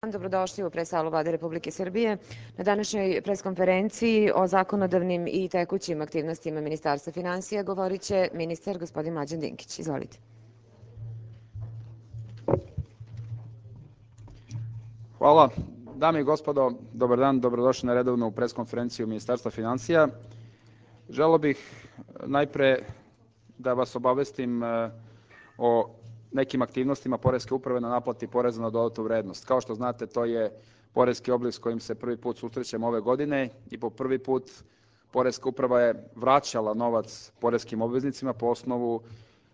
Dobrodošli u presalu Vlade Republike Srbije. Na današnjoj preskonferenciji o zakonodavnim i tekućim aktivnostima Ministarstva finansija govorit će ministar gospodin Mlađan Dinkić. Izvolite. Hvala. Dame i gospodo, dobar dan, dobrodošli na redovnu preskonferenciju Ministarstva finansija. Želeo bih najpre da vas obavestim o nekim aktivnostima Poreske uprave na naplati poreza na dodatu vrednost. Kao što znate, to je poreski oblik s kojim se prvi put susrećemo ove godine i po prvi put Poreska uprava je vraćala novac poreskim obveznicima po osnovu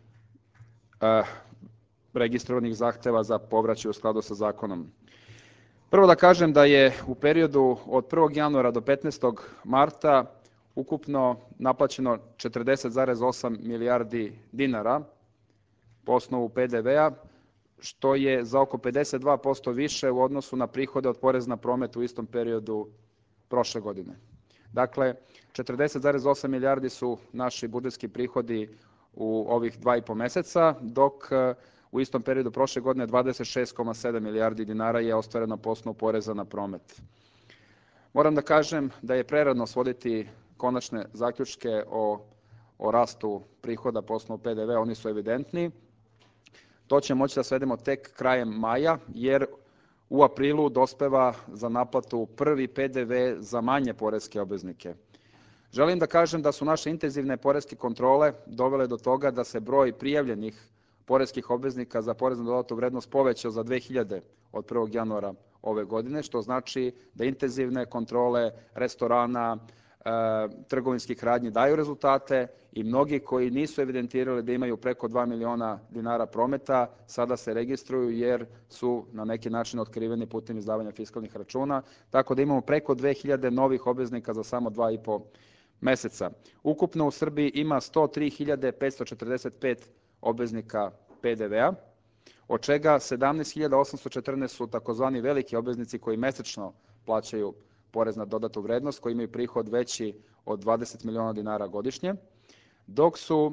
registrovanih zahteva za povraćaj u skladu sa zakonom. Prvo da kažem da je u periodu od 1. januara do 15. marta ukupno naplaćeno 40,8 milijardi dinara po osnovu PDV-a, što je za oko 52% više u odnosu na prihode od poreza na promet u istom periodu prošle godine. Dakle, 40,8 milijardi su naši budžetski prihodi u ovih 2,5 meseca, dok u istom periodu prošle godine 26,7 milijardi dinara je ostvareno po osnovu poreza na promet. Moram da kažem da je prerano svoditi konačne zaključke o rastu prihoda po osnovu PDV-a, oni su evidentni. To će moći da svedemo tek krajem maja, jer u aprilu dospeva za naplatu prvi PDV za manje poreske obveznike. Želim da kažem da su naše intenzivne poreske kontrole dovele do toga da se broj prijavljenih poreskih obveznika za porez na dodatu vrednost povećao za 2000 od 1. januara ove godine, što znači da intenzivne kontrole restorana, trgovinskih radnji daju rezultate i mnogi koji nisu evidentirali da imaju preko 2 miliona dinara prometa sada se registruju jer su na neki način otkriveni putem izdavanja fiskalnih računa, tako da imamo preko 2000 novih obveznika za samo 2,5 meseca. Ukupno u Srbiji ima 103.545 obveznika PDV-a, od čega 17.814 su takozvani veliki obveznici koji mesečno plaćaju porez na dodatu vrednost, koji imaju prihod veći od 20 miliona dinara godišnje, dok su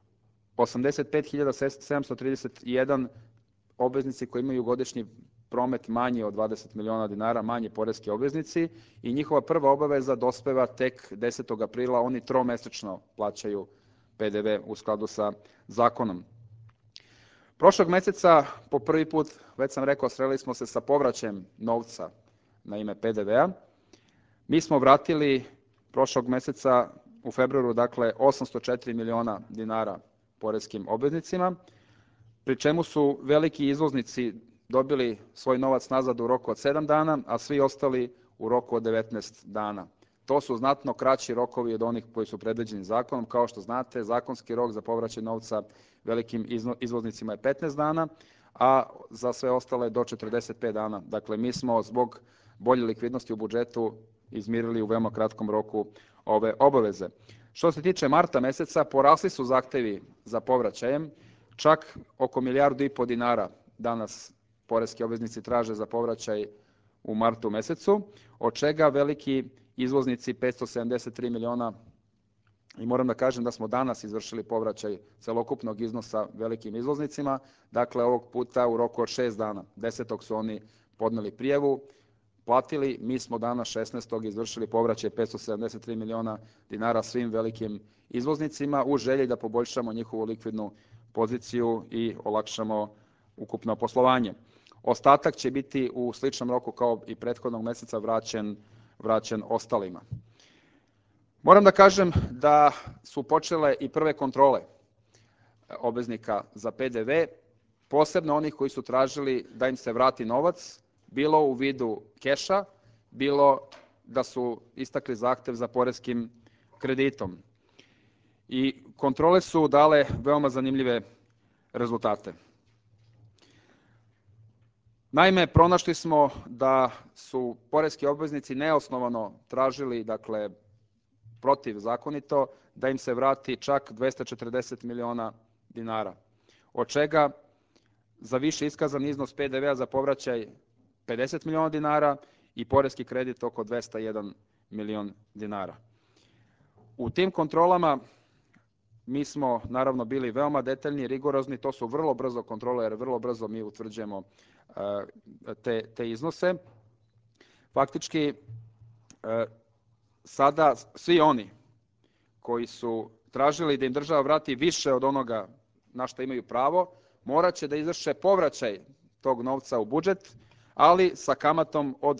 85.731 obveznici koji imaju godišnji promet manji od 20 miliona dinara, manji poreski obveznici i njihova prva obaveza dospeva tek 10. aprila, oni tromesečno plaćaju PDV u skladu sa zakonom. Prošlog meseca po prvi put, već sam rekao, sreli smo se sa povraćajem novca na ime PDV-a. Mi smo vratili prošlog meseca u februaru, dakle, 804 miliona dinara poreskim obveznicima, pri čemu su veliki izvoznici dobili svoj novac nazad u roku od 7 dana, a svi ostali u roku od 19 dana. To su znatno kraći rokovi od onih koji su predviđeni zakonom. Kao što znate, zakonski rok za povraćaj novca velikim izvoznicima je 15 dana, a za sve ostale do 45 dana. Dakle, mi smo zbog bolje likvidnosti u budžetu izmirili u veoma kratkom roku ove obaveze. Što se tiče marta meseca, porasli su zahtevi za povraćajem, čak oko 1,5 milijardu dinara danas poreski obveznici traže za povraćaj u martu mesecu, od čega veliki izvoznici 573 miliona i moram da kažem da smo danas izvršili povraćaj celokupnog iznosa velikim izvoznicima, dakle ovog puta u roku od 6 dana. 10. su oni podneli prijavu, platili, mi smo danas 16. izvršili povraćaj 573 miliona dinara svim velikim izvoznicima u želji da poboljšamo njihovu likvidnu poziciju i olakšamo ukupno poslovanje. Ostatak će biti u sličnom roku kao i prethodnog meseca vraćen ostalima. Moram da kažem da su počele i prve kontrole obveznika za PDV, posebno onih koji su tražili da im se vrati novac, bilo u vidu keša, bilo da su istakli zahtev za poreskim kreditom. I kontrole su dale veoma zanimljive rezultate. Naime, pronašli smo da su poreski obveznici neosnovano tražili, dakle, protivzakonito, da im se vrati čak 240 miliona dinara, od čega za više iskazan iznos PDV-a za povraćaj 50 miliona dinara i poreski kredit oko 201 milion dinara. U tim kontrolama mi smo naravno bili veoma detaljni, rigorozni, to su vrlo brzo kontrole jer vrlo brzo mi utvrđujemo te iznose. Faktički, sada svi oni koji su tražili da im država vrati više od onoga na što imaju pravo, morat će da izvrše povraćaj tog novca u budžet, ali sa kamatom od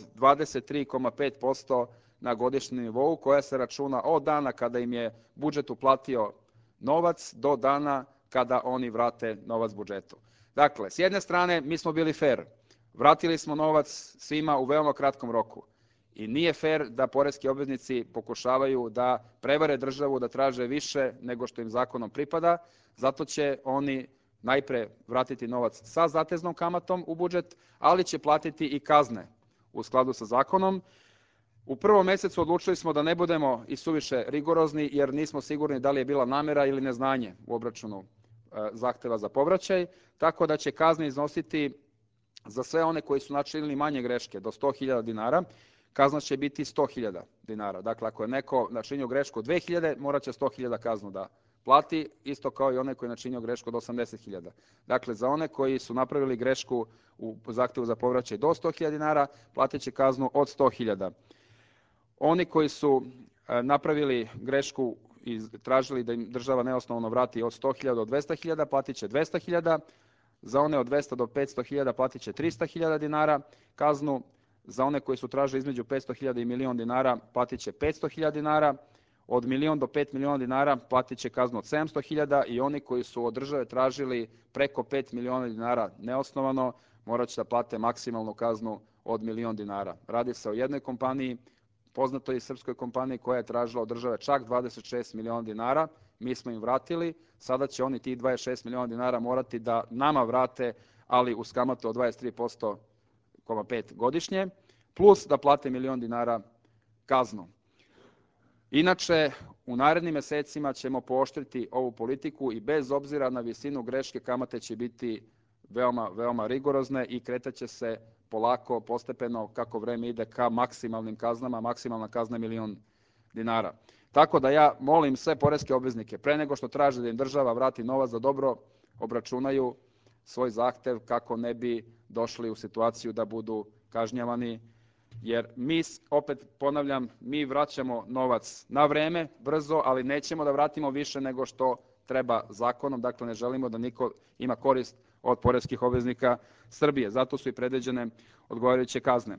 23,5% na godišnjem nivou, koja se računa od dana kada im je budžet uplatio novac do dana kada oni vrate novac budžetu. Dakle, s jedne strane mi smo bili fair, vratili smo novac svima u veoma kratkom roku. I nije fair da poreski obveznici pokušavaju da prevare državu, da traže više nego što im zakonom pripada. Zato će oni najpre vratiti novac sa zateznom kamatom u budžet, ali će platiti i kazne u skladu sa zakonom. U prvom mesecu odlučili smo da ne budemo i suviše rigorozni, jer nismo sigurni da li je bila namera ili neznanje u obračunu zahteva za povraćaj, tako da će kazne iznositi za sve one koji su načinili manje greške do 100.000 dinara, kazna će biti 100.000 dinara. Dakle, ako je neko načinio grešku 2.000, morat će 100.000 kaznu da plati, isto kao i onaj koji je načinio grešku od 80.000. Dakle, za one koji su napravili grešku u zahtevu za povraćaj do 100.000 dinara, platit će kaznu od 100.000. Oni koji su napravili grešku i tražili da im država neosnovano vrati od 100.000 do 200.000, platit će 200.000. Za one od 200 do 500.000 platit će 300.000 dinara kaznu. Za one koji su tražili između 500.000 i milion dinara platit će 500.000 dinara. Od milion do 5 miliona dinara platit će kaznu od 700.000 i oni koji su od države tražili preko 5 miliona dinara neosnovano morat će da plate maksimalnu kaznu od milion dinara. Radi se o jednoj kompaniji, poznatoj srpskoj kompaniji, koja je tražila od države čak 26 miliona dinara. Mi smo im vratili, sada će oni tih 26 miliona dinara morati da nama vrate, ali uz kamatu od 23,5% godišnje, plus da plate milion dinara kaznu. Inače, u narednim mesecima ćemo pooštriti ovu politiku i bez obzira na visinu greške, kamate će biti veoma, veoma rigorozne i kretaće se polako, postepeno, kako vreme ide, ka maksimalnim kaznama. Maksimalna kazna je milion dinara. Tako da ja molim sve poreske obveznike, pre nego što traže da im država vrati novac, da dobro obračunaju svoj zahtev kako ne bi došli u situaciju da budu kažnjavani, jer mi, opet ponavljam, mi vraćamo novac na vreme, brzo, ali nećemo da vratimo više nego što treba zakonom. Dakle, ne želimo da niko ima korist od poreskih obveznika Srbije. Zato su i predviđene odgovarajuće kazne.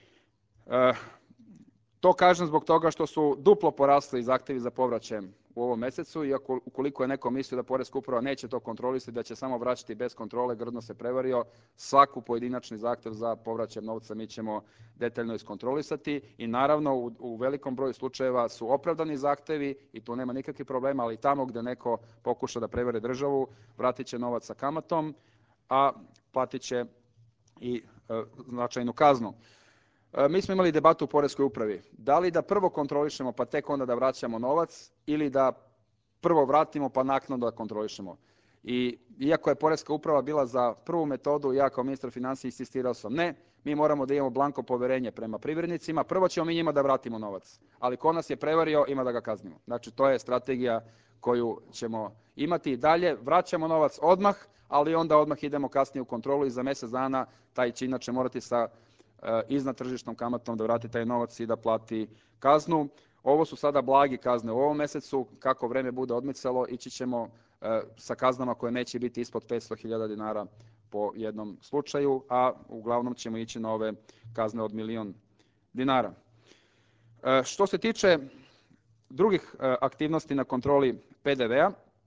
To kažem zbog toga što su duplo porasli zahtevi za povraćajem u ovom mesecu i ukoliko je neko mislio da poreska uprava neće to kontrolisati, da će samo vraćati bez kontrole, grdno se prevario. Svaku pojedinačni zahtev za povraćajem novca mi ćemo detaljno iskontrolisati i naravno u velikom broju slučajeva su opravdani zahtevi i tu nema nikakvih problema, ali tamo gde neko pokuša da prevare državu, vratit će novac sa kamatom, a platit će i značajnu kaznu. Mi smo imali debatu u poreskoj upravi. Da li da prvo kontrolišemo pa tek onda da vraćamo novac ili da prvo vratimo pa naknadno da kontrolišemo. I iako je poreska uprava bila za prvu metodu, ja kao ministar finansija insistirao sam ne, mi moramo da imamo blanko poverenje prema privrednicima, prvo ćemo mi njima da vratimo novac, ali ko nas je prevario ima da ga kaznimo. Znači to je strategija koju ćemo imati i dalje, vraćamo novac odmah, ali onda odmah idemo kasnije u kontrolu i za mesec dana taj će inače morati sa iznad tržišnom kamatom da vrati taj novac i da plati kaznu. Ovo su sada blagi kazne u ovom mesecu, kako vreme bude odmicalo, ići ćemo sa kaznama koje neće biti ispod 500.000 dinara po jednom slučaju, a uglavnom ćemo ići na ove kazne od milion dinara. Što se tiče drugih aktivnosti na kontroli PDV-a,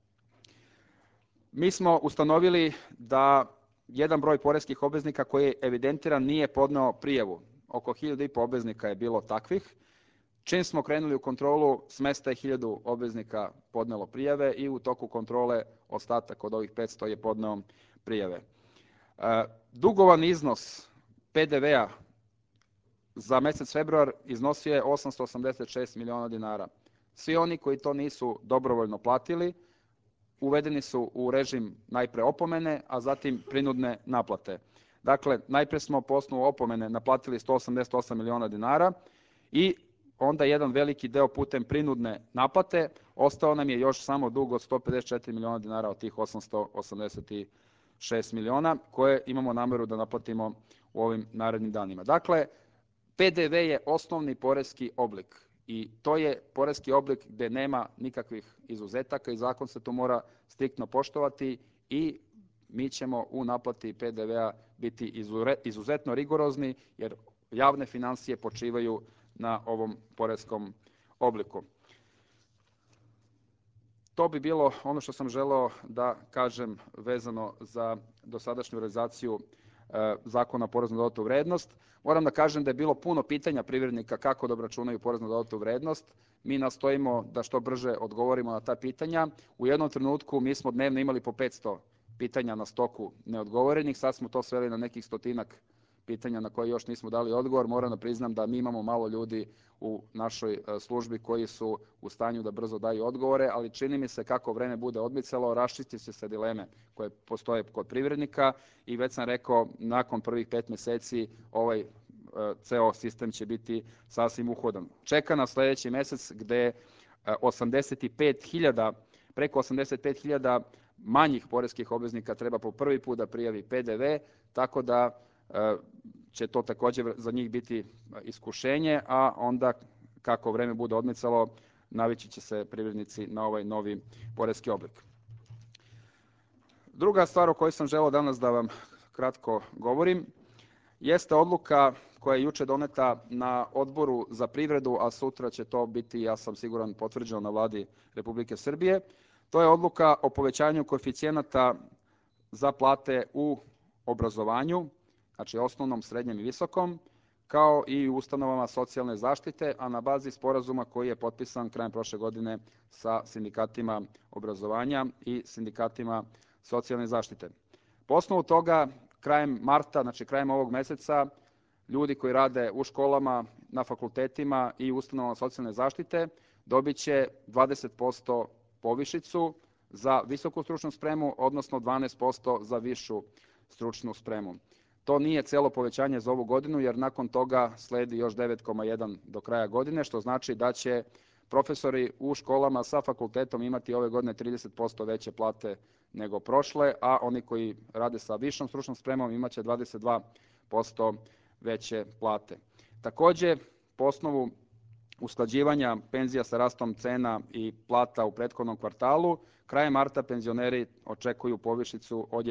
mi smo ustanovili da jedan broj poreskih obveznika koji je evidentiran nije podneo prijavu. Oko 1.500 obveznika je bilo takvih. Čim smo krenuli u kontrolu, s mesta je 1.000 obveznika podnelo prijave i u toku kontrole ostatak od ovih 500 je podneo prijave. Dugovan iznos PDV-a za mesec februar iznosio je 886 miliona dinara. Svi oni koji to nisu dobrovoljno platili, uvedeni su u režim najpre opomene, a zatim prinudne naplate. Dakle, najpre smo po osnovu opomene naplatili 188 miliona dinara i onda jedan veliki deo putem prinudne naplate. Ostao nam je još samo dug od 154 miliona dinara od tih 886 6 miliona koje imamo nameru da naplatimo u ovim narednim danima. Dakle, PDV je osnovni poreski oblik i to je poreski oblik gde nema nikakvih izuzetaka i zakon se tu mora striktno poštovati i mi ćemo u naplati PDV-a biti izuzetno rigorozni jer javne finansije počivaju na ovom poreskom obliku. To bi bilo ono što sam želeo da kažem vezano za dosadašnju realizaciju Zakona o porezu na dodatu vrednost. Moram da kažem da je bilo puno pitanja privrednika kako da obračunaju porez na dodatu vrednost. Mi nastojimo da što brže odgovorimo na ta pitanja. U jednom trenutku mi smo dnevno imali po 500 pitanja na stoku neodgovorenih, sad smo to sveli na nekih 100-ak pitanja na koje još nismo dali odgovor. Moram da priznam da mi imamo malo ljudi u našoj službi koji su u stanju da brzo daju odgovore, ali čini mi se kako vreme bude odmicalo, raščistit će se dileme koje postoje kod privrednika i već sam rekao, nakon prvih 5 meseci ovaj ceo sistem će biti sasvim uhodan. Čeka nas sledeći mesec gde preko 85.000 manjih poreskih obveznika treba po prvi put da prijavi PDV, tako da će to takođe za njih biti iskušenje, a onda kako vreme bude odmicalo, navići će se privrednici na ovaj novi poreski oblik. Druga stvar o kojoj sam želeo danas da vam kratko govorim jeste odluka koja je juče doneta na Odboru za privredu, a sutra će to biti, ja sam siguran, potvrđeno na Vladi Republike Srbije. To je odluka o povećanju koeficijenata za plate u obrazovanju, znači osnovnom, srednjem i visokom, kao i u ustanovama socijalne zaštite, a na bazi sporazuma koji je potpisan krajem prošle godine sa sindikatima obrazovanja i sindikatima socijalne zaštite. Po osnovu toga, krajem marta, znači krajem ovog meseca, ljudi koji rade u školama, na fakultetima i ustanovama socijalne zaštite dobit će 20% povišicu za visoku stručnu spremu, odnosno 12% za višu stručnu spremu. To nije celo povećanje za ovu godinu, jer nakon toga sledi još 9,1 do kraja godine, što znači da će profesori u školama sa fakultetom imati ove godine 30% veće plate nego prošle, a oni koji rade sa višom stručnom spremom imaće 22% veće plate. Takođe, po osnovu usklađivanja penzija sa rastom cena i plata u prethodnom kvartalu, krajem marta penzioneri očekuju povišicu od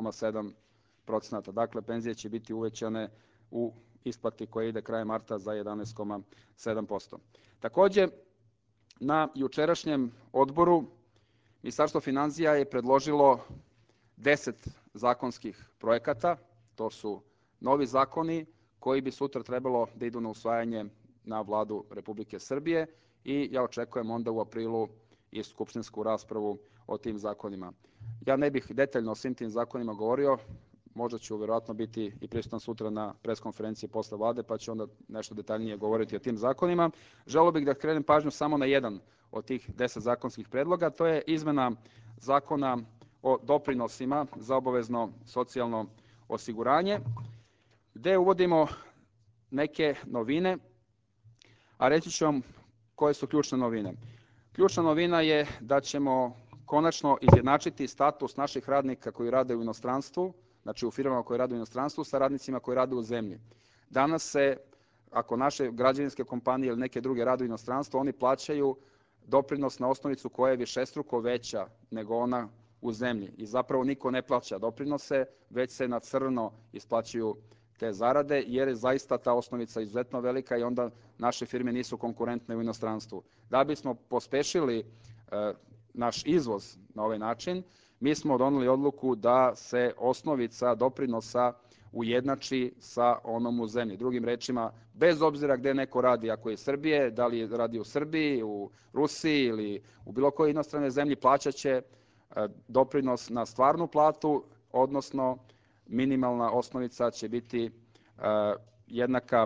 11,7%. Dakle, penzije će biti uvećane u isplati koja ide krajem marta za 11,7%. Takođe, na jučerašnjem odboru Ministarstvo finansija je predložilo 10 zakonskih projekata. To su novi zakoni koji bi sutra trebalo da idu na usvajanje na Vladu Republike Srbije i ja očekujem onda u aprilu i skupštinsku raspravu o tim zakonima. Ja ne bih detaljno o svim tim zakonima govorio, možda ću verovatno biti i prisutan sutra na preskonferenciji posle Vlade, pa ću onda nešto detaljnije govoriti o tim zakonima. Želeo bih da skrenem pažnju samo na jedan od tih 10 zakonskih predloga, to je izmena Zakona o doprinosima za obavezno socijalno osiguranje, gde uvodimo neke novine, a reći ću vam koje su ključne novine. Ključna novina je da ćemo konačno izjednačiti status naših radnika koji rade u inostranstvu, znači u firmama koje rade u inostranstvu, sa radnicima koji rade u zemlji. Danas se, ako naše građevinske kompanije ili neke druge rade u inostranstvu, oni plaćaju doprinos na osnovicu koja je višestruko veća nego ona u zemlji. I zapravo niko ne plaća doprinose, već se na crno isplaćuju te zarade, jer je zaista ta osnovica izuzetno velika i onda naše firme nisu konkurentne u inostranstvu. Da bismo pospešili naš izvoz na ovaj način, mi smo doneli odluku da se osnovica doprinosa ujednači sa onom u zemlji. Drugim rečima, bez obzira gde neko radi, ako je iz Srbije, da li radi u Srbiji, u Rusiji ili u bilo kojoj inostranoj zemlji, plaćaće doprinos na stvarnu platu, odnosno minimalna osnovica će biti jednaka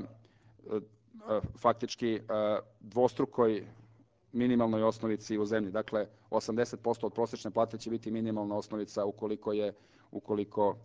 faktički dvostrukoj minimalnoj osnovici u zemlji. Dakle, 80% od prosečne plate će biti minimalna osnovica ukoliko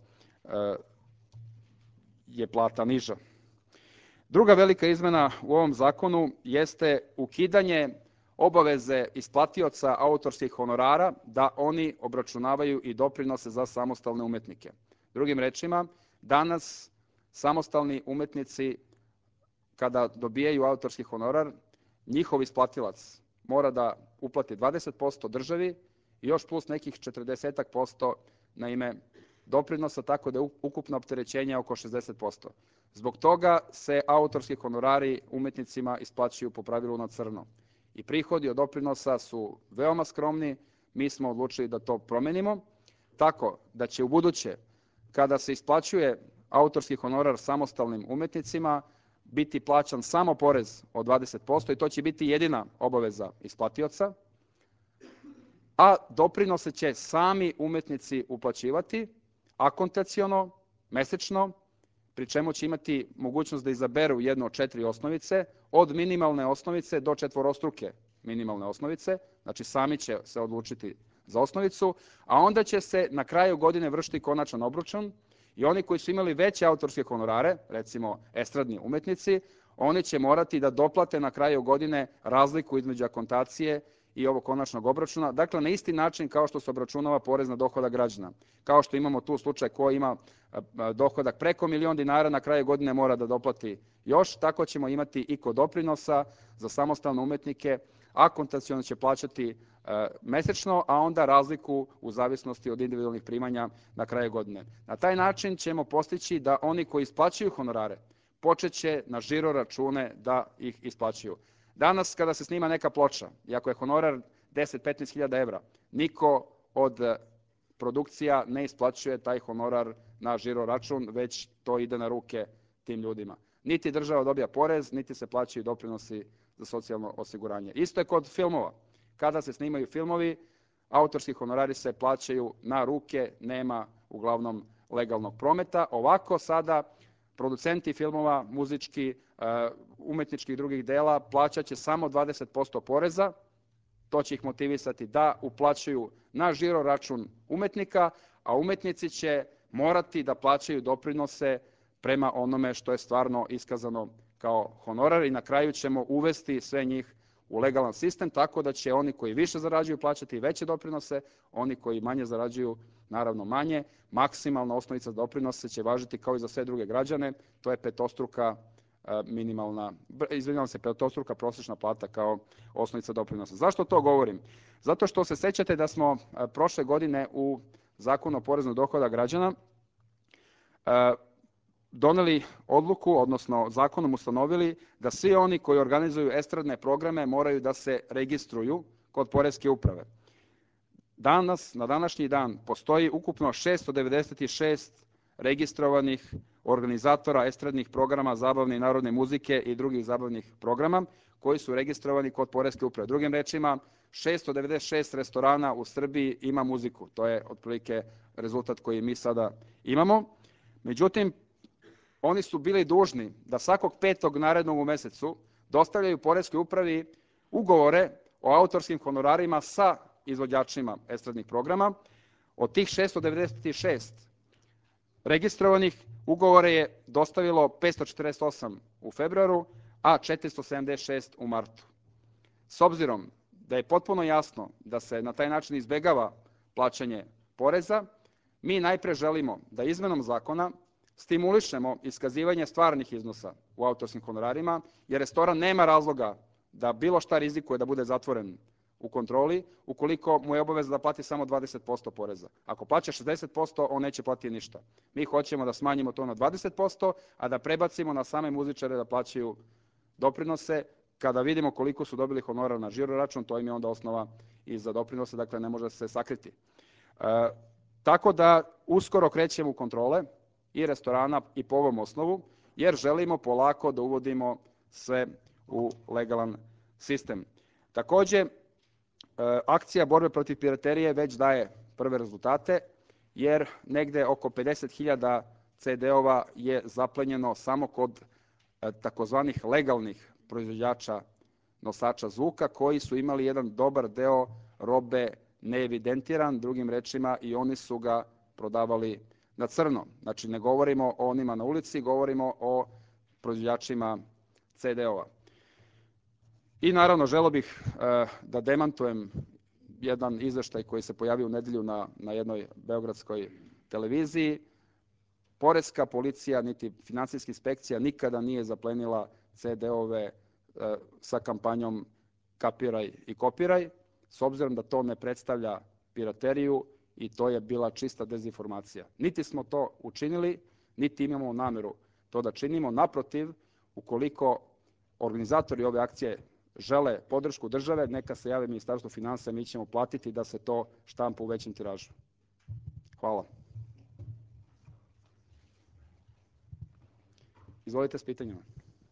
je plata niža. Druga velika izmena u ovom zakonu jeste ukidanje obaveze isplatioca autorskih honorara da oni obračunavaju i doprinose za samostalne umetnike. Drugim rečima, danas samostalni umetnici kada dobijaju autorski honorar, njihov isplatilac mora da uplati 20% državi i još plus nekih 40% na ime doprinosa, tako da je ukupno opterećenje oko 60%. Zbog toga se autorski honorari umetnicima isplaćuju po pravilu na crno. I prihodi od doprinosa su veoma skromni, mi smo odlučili da to promenimo, tako da će u buduće, kada se isplaćuje autorski honorar samostalnim umetnicima, biti plaćan samo porez od 20% i to će biti jedina obaveza isplatioca, a doprinose će sami umetnici uplaćivati akontaciono, mesečno, pri čemu će imati mogućnost da izaberu jednu od 4 osnovice, od minimalne osnovice do četvorostruke minimalne osnovice, znači sami će se odlučiti za osnovicu, a onda će se na kraju godine vršiti konačan obračun i oni koji su imali veće autorske honorare, recimo estradni umetnici, oni će morati da doplate na kraju godine razliku između akontacije i ovog konačnog obračuna. Dakle, na isti način kao što se obračunava porez na dohodak građana. Kao što imamo tu slučaj ko ima dohodak preko $1.000.000, na kraju godine mora da doplati još, tako ćemo imati i kod doprinosa za samostalne umetnike. Akontaciono će plaćati mesečno, a onda razliku u zavisnosti od individualnih primanja na kraju godine. Na taj način ćemo postići da oni koji isplaćuju honorare počeće na žiro račune da ih isplaćuju. Danas kada se snima neka ploča, i ako je honorar 10-15 hiljada evra, niko od produkcija ne isplaćuje taj honorar na žiro račun, već to ide na ruke tim ljudima. Niti država dobija porez, niti se plaćaju doprinosi za socijalno osiguranje. Isto je kod filmova. Kada se snimaju filmovi, autorski honorari se plaćaju na ruke, nema uglavnom legalnog prometa. Ovako sada producenti filmova, muzički, umetničkih drugih dela plaćat će samo 20% poreza. To će ih motivisati da uplaćuju na žiro račun umetnika, a umetnici će morati da plaćaju doprinose prema onome što je stvarno iskazano kao honorar i na kraju ćemo uvesti sve njih u legalan sistem, tako da će oni koji više zarađuju plaćati veće doprinose, oni koji manje zarađuju naravno manje. Maksimalna osnovica doprinose će važiti kao i za sve druge građane, to je petostruka petostruka prosječna plata kao osnovica doprinosa. Zašto to govorim? Zato što se sećate da smo prošle godine u Zakonu o porezu na dohodak građana doneli odluku, odnosno zakonom ustanovili da svi oni koji organizuju estradne programe moraju da se registruju kod poreske uprave. Danas, na današnji dan, postoji ukupno 696 registrovanih organizatora estradnih programa, zabavne i narodne muzike i drugih zabavnih programa koji su registrovani kod poreske uprave. Drugim rečima, 696 restorana u Srbiji ima muziku. To je otprilike rezultat koji mi sada imamo. Međutim, oni su bili dužni da svakog 5. narednog u mesecu dostavljaju poreskoj upravi ugovore o autorskim honorarima sa izvođačima estradnih programa. Od tih 696 registrovanih ugovore je dostavilo 548 u februaru, a 476 u martu. S obzirom da je potpuno jasno da se na taj način izbegava plaćanje poreza, mi najpre želimo da izmenom zakona stimulišemo iskazivanje stvarnih iznosa u autorskim honorarima, jer restoran nema razloga da bilo šta rizikuje da bude zatvoren u kontroli, ukoliko mu je obaveza da plati samo 20% poreza. Ako plaća 60%, on neće platiti ništa. Mi hoćemo da smanjimo to na 20%, a da prebacimo na same muzičare da plaćaju doprinose. Kada vidimo koliko su dobili honorar na žiro račun, to im je onda osnova i za doprinose, dakle ne može se sakriti. Tako da uskoro krećemo u kontrole i restorana i po ovom osnovu, jer želimo polako da uvodimo sve u legalan sistem. Takođe, akcija borbe protiv piraterije već daje prve rezultate, jer negde oko 50.000 CD-ova je zaplenjeno samo kod takozvanih legalnih proizvođača nosača zvuka, koji su imali jedan dobar deo robe neevidentiran, drugim rečima i oni su ga prodavali na crno. Znači, ne govorimo o onima na ulici, govorimo o proizvođačima CD-ova. I naravno, želeo bih da demantujem jedan izveštaj koji se pojavio u nedelju na jednoj beogradskoj televiziji. Poreska policija niti finansijska inspekcija nikada nije zaplenila CD-ove sa kampanjom kapiraj i kopiraj, s obzirom da to ne predstavlja pirateriju i to je bila čista dezinformacija. Niti smo to učinili, niti imamo nameru to da činimo. Naprotiv, ukoliko organizatori ove akcije žele podršku države, neka se jave Ministarstvu finansija, mi ćemo platiti da se to štampa u većem tiražu. Hvala. Izvolite s pitanjima.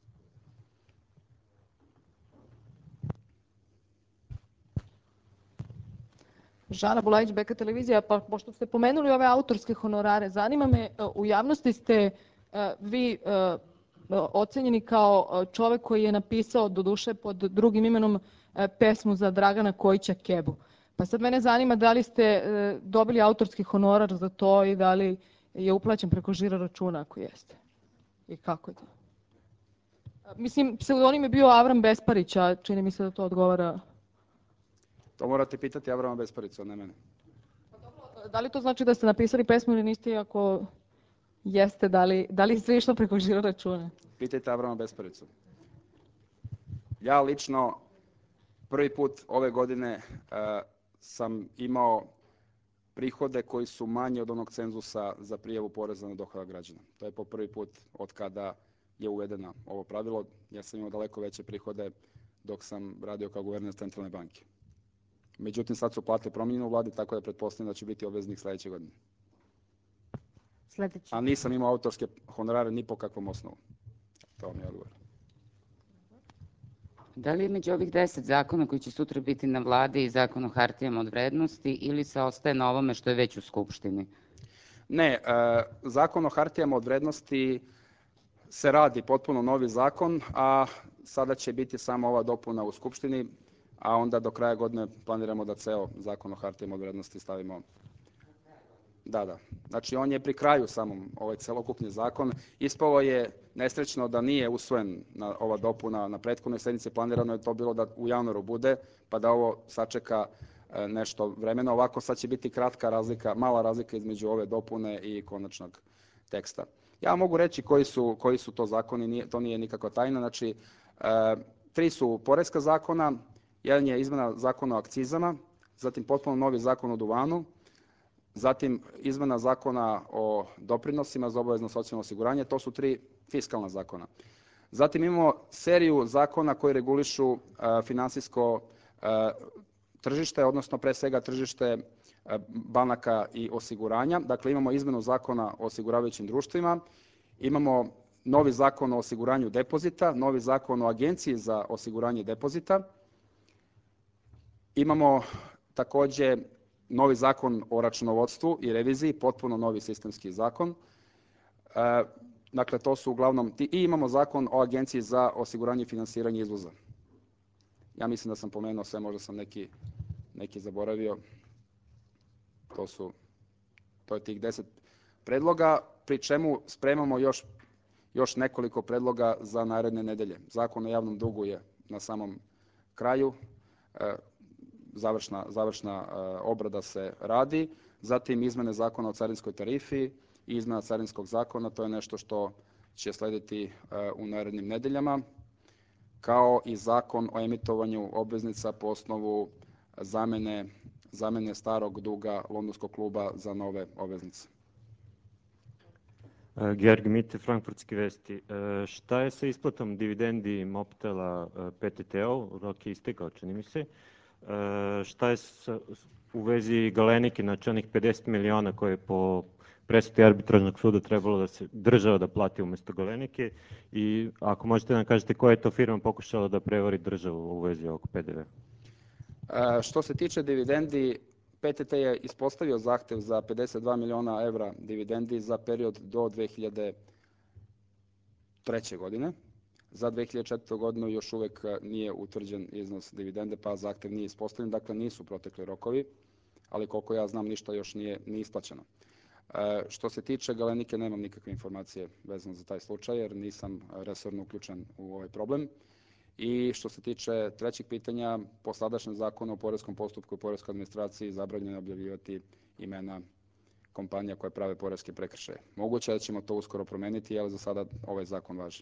Žana Bulajić, BK televizija, pa pošto ste pomenuli ove autorske honorare, zanima me, u javnosti ste vi ocenjeni kao čovek koji je napisao, doduše pod drugim imenom, pesmu za Dragana Kojića Kebu. Pa sad mene zanima da li ste dobili autorski honorar za to i da li je uplaćen preko žiro računa, ako jeste. I kako je to? Mislim, pseudonim je bio Avram Besparić, a čini mi se da to odgovara. To morate pitati Avrama Besparicu, a ne mene. Da li to znači da ste napisali pesmu ili niste, ako jeste, da li ste išlo preko žiro računa? Pitajte Avrama Besparicu. Ja lično prvi put ove godine sam imao prihode koji su manji od onog cenzusa za prijavu poreza na dohodak građana. To je po prvi put od kada je uvedeno ovo pravilo. Ja sam imao daleko veće prihode dok sam radio kao guverner Centralne banke. Međutim, sad su plate promijenjene u vladi, tako da pretpostavljam da će biti obveznik sledeće godine. Sledeći. A nisam imao autorske honorare ni po kakvom osnovu. To mi je odgovor. Da li je među ovih 10 zakona koji će sutra biti na vladi i zakon o hartijama od vrednosti ili se ostaje na ovome što je već u Skupštini? Ne, zakon o hartijama od vrednosti se radi potpuno novi zakon, a sada će biti samo ova dopuna u Skupštini, a onda do kraja godine planiramo da ceo zakon o hartijama od vrednosti stavimo. Da. Znači, on je pri kraju samom, ovaj celokupni zakon. Ispalo je nesrećno da nije usvojen ova dopuna na prethodnoj sednici. Planirano je to bilo da u januaru bude, pa da ovo sačeka nešto vremena. Ovako sad će biti kratka razlika, mala razlika između ove dopune i konačnog teksta. Ja mogu reći koji su to zakoni, to nije nikakva tajna. Znači, 3 su poreska zakona, jedan je izmena zakona o akcizama, zatim potpuno novi zakon o duvanu, zatim izmena zakona o doprinosima za obavezno socijalno osiguranje, to su 3 fiskalna zakona. Zatim imamo seriju zakona koji regulišu finansijsko tržište, odnosno pre svega tržište banaka i osiguranja. Dakle, imamo izmenu zakona o osiguravajućim društvima, imamo novi zakon o osiguranju depozita, novi zakon o agenciji za osiguranje depozita, imamo takođe novi zakon o računovodstvu i reviziji, potpuno novi sistemski zakon. Dakle, to su uglavnom i imamo zakon o agenciji za osiguranje i finansiranje izvoza. Ja mislim da sam pomenuo sve, možda sam neki zaboravio. To je tih 10 predloga, pri čemu spremamo još nekoliko predloga za naredne nedelje. Zakon o javnom dugu je na samom kraju, završna obrada se radi, zatim izmene zakona o carinskoj tarifi i izmena carinskog zakona, to je nešto što će slediti u narednim nedeljama, kao i zakon o emitovanju obveznica po osnovu zamene starog duga Londonskog kluba za nove obveznice. Georgi Mite, Frankfurtske vesti. Šta je sa isplatom dividendi Mobtela PTT-u? Rok je istekao, čini mi se. Šta je u vezi Galenike, znači onih 50 miliona koje je po presudi arbitražnog suda trebalo da se država da plati umesto Galenike, i ako možete da nam kažete koja je to firma pokušala da prevari državu u vezi ovog PDV? Što se tiče dividendi, PTT je ispostavio zahtev za 52 miliona evra dividendi za period do 2003. godine. Za 2004. godinu još uvek nije utvrđen iznos dividende, pa zahtev nije ispostavljen. Dakle, nisu protekli rokovi, ali koliko ja znam ništa još nije isplaćeno. Što se tiče Galenike, nemam nikakve informacije vezano za taj slučaj, jer nisam resorno uključen u ovaj problem. I što se tiče trećeg pitanja, po sadašnjem zakonu o poreskom postupku i poreskoj administraciji zabranjeno je objavljivati imena kompanija koje prave poreske prekršaje. Moguće da ćemo to uskoro promeniti, ali za sada ovaj zakon važi.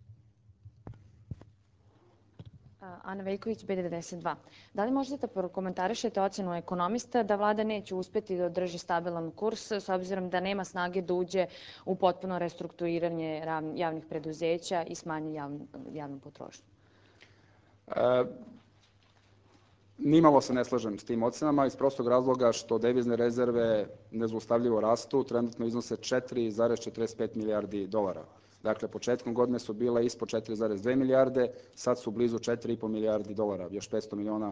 Ana Veljković, B92. Da li možete da prokomentarišete ocenu ekonomista da vlada neće uspeti da održi stabilan kurs s obzirom da nema snage da uđe u potpuno restrukturiranje javnih preduzeća i smanji javnu potrošnju? Nimalo se ne slažem s tim ocenama iz prostog razloga što devizne rezerve nezaustavljivo rastu, trenutno iznose 4,45 milijardi dolara. Dakle, početkom godine su bile ispod 4,2 milijarde, sad su blizu 4,5 milijardi dolara, još 50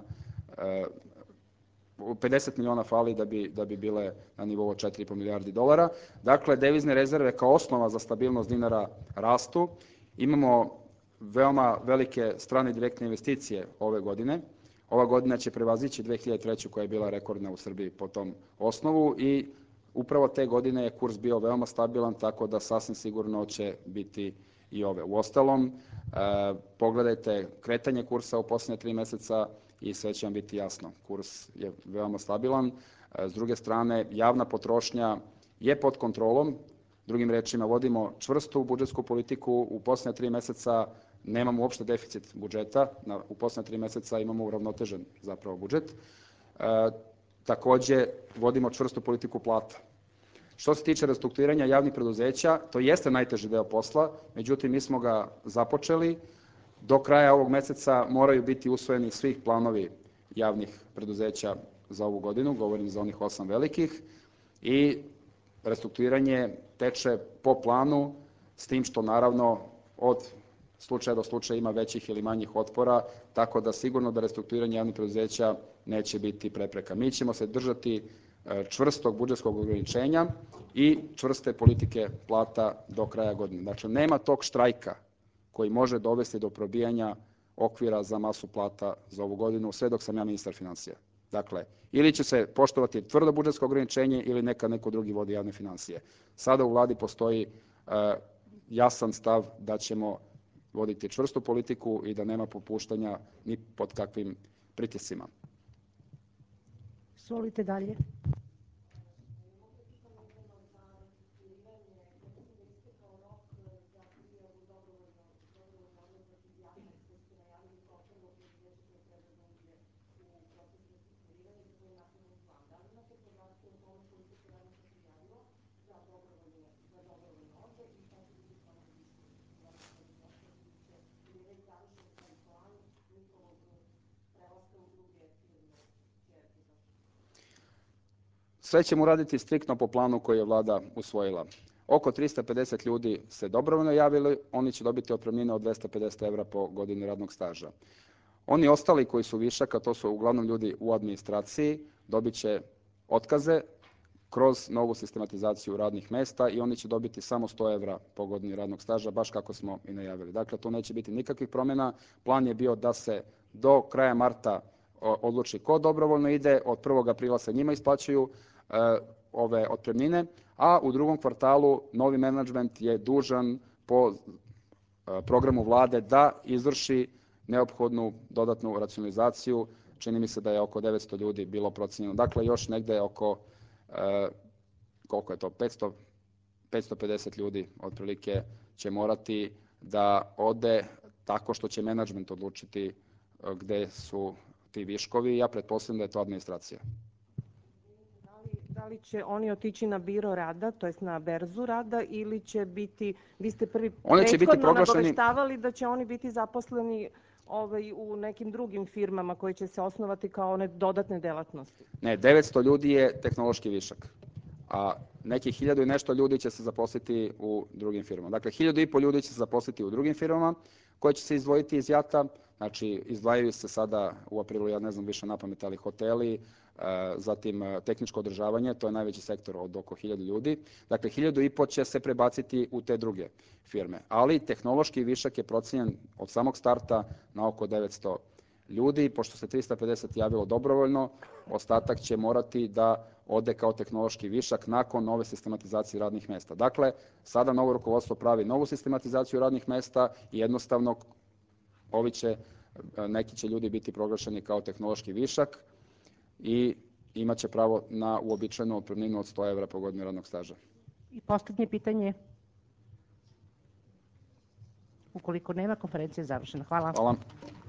miliona fali da bi bile na nivou 4,5 milijardi dolara. Dakle, devizne rezerve kao osnova za stabilnost dinara rastu. Imamo veoma velike strane direktne investicije ove godine. Ova godina će prevazići 2003. koja je bila rekordna u Srbiji po tom osnovu i upravo te godine je kurs bio veoma stabilan, tako da sasvim sigurno će biti i ove. Uostalom, pogledajte kretanje kursa u posljednje 3 meseca i sve će vam biti jasno. Kurs je veoma stabilan. S druge strane, javna potrošnja je pod kontrolom. Drugim rečima, vodimo čvrstu budžetsku politiku. U posljednje 3 meseca nemamo uopšte deficit budžeta. U posljednje 3 meseca imamo uravnotežen zapravo budžet. Takođe, vodimo čvrstu politiku plata. Što se tiče restrukturiranja javnih preduzeća, to jeste najteži deo posla, međutim, mi smo ga započeli. Do kraja ovog meseca moraju biti usvojeni svih planovi javnih preduzeća za ovu godinu, govorim za onih 8 velikih, i restrukturiranje teče po planu, s tim što naravno od slučaja do slučaja ima većih ili manjih otpora, tako da sigurno da restrukturiranje javnih preduzeća neće biti prepreka. Mi ćemo se držati čvrstog budžetskog ograničenja i čvrste politike plata do kraja godine. Dakle, nema tog štrajka koji može dovesti do probijanja okvira za masu plata za ovu godinu, sve dok sam ja ministar finansija. Dakle, ili će se poštovati tvrdo budžetsko ograničenje ili neko drugi vodi javne finansije. Sada u vladi postoji jasan stav da ćemo voditi čvrstu politiku i da nema popuštanja ni pod kakvim pritiscima. Izvolite dalje. Sve ćemo uraditi striktno po planu koji je vlada usvojila. Oko 350 ljudi se dobrovoljno javili, oni će dobiti otpremnine od 250 evra po godini radnog staža. Oni ostali koji su višak, a to su uglavnom ljudi u administraciji, dobit će otkaze kroz novu sistematizaciju radnih mesta i oni će dobiti samo 100 evra po godini radnog staža, baš kako smo i najavili. Dakle, tu neće biti nikakvih promjena. Plan je bio da se do kraja marta odluči ko dobrovoljno ide, od 1. aprila se njima isplaćuju ove otpremnine, a u drugom kvartalu novi menadžment je dužan po programu vlade da izvrši neophodnu dodatnu racionalizaciju. Čini mi se da je oko 900 ljudi bilo procenjeno. Dakle, još negde oko, koliko je to, 550 ljudi otprilike će morati da ode tako što će menadžment odlučiti gde su ti viškovi. Ja pretpostavljam da je to administracija. Da li će oni otići na biro rada, to jest na berzu rada, ili će biti, vi ste prethodno nagoveštavali da će oni biti zaposleni u nekim drugim firmama koje će se osnovati kao one dodatne delatnosti? Ne, 900 ljudi je tehnološki višak, a nekih 1000 i nešto ljudi će se zaposliti u drugim firmama. Dakle, 1500 ljudi će se zaposliti u drugim firmama koje će se izdvojiti iz JAT-a, znači izdvajaju se sada u aprilu, ja ne znam više napamet, ali hoteli, zatim tehničko održavanje, to je najveći sektor od oko 1000 ljudi. Dakle, 1500 će se prebaciti u te druge firme, ali tehnološki višak je procenjen od samog starta na oko 900 ljudi. Pošto se 350 javilo dobrovoljno, ostatak će morati da ode kao tehnološki višak nakon nove sistematizacije radnih mesta. Dakle, sada novo rukovodstvo pravi novu sistematizaciju radnih mesta i jednostavno neki će ljudi biti proglašeni kao tehnološki višak i imat će pravo na uobičajenu otpremninu od 100 evra po godini radnog staža. I poslednje pitanje. Ukoliko nema, konferencija je završena. Hvala. Hvala.